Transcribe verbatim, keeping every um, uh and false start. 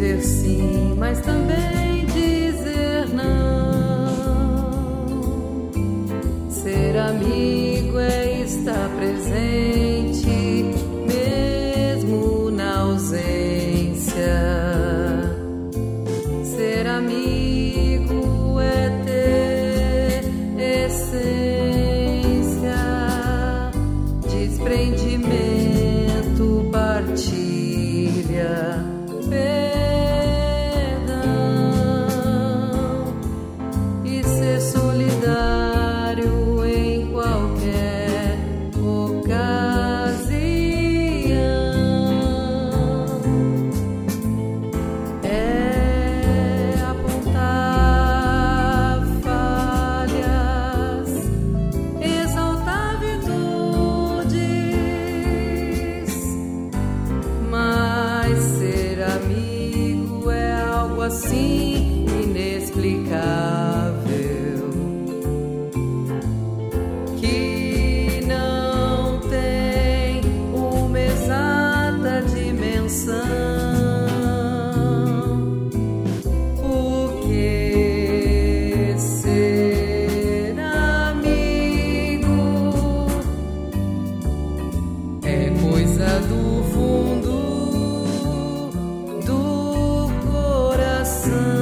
dizer sim, mas também dizer não. Ser amigo é estar presente, mesmo na ausência. Ser amigo é ter essência, desprendimento, partilha, perdão e ser solidário em qualquer ocasião. É apontar falhas, exaltar virtudes, mas ser amigo é algo assim inexplicável, que não tem uma exata dimensão. Porque ser amigo é coisa do fundo do coração.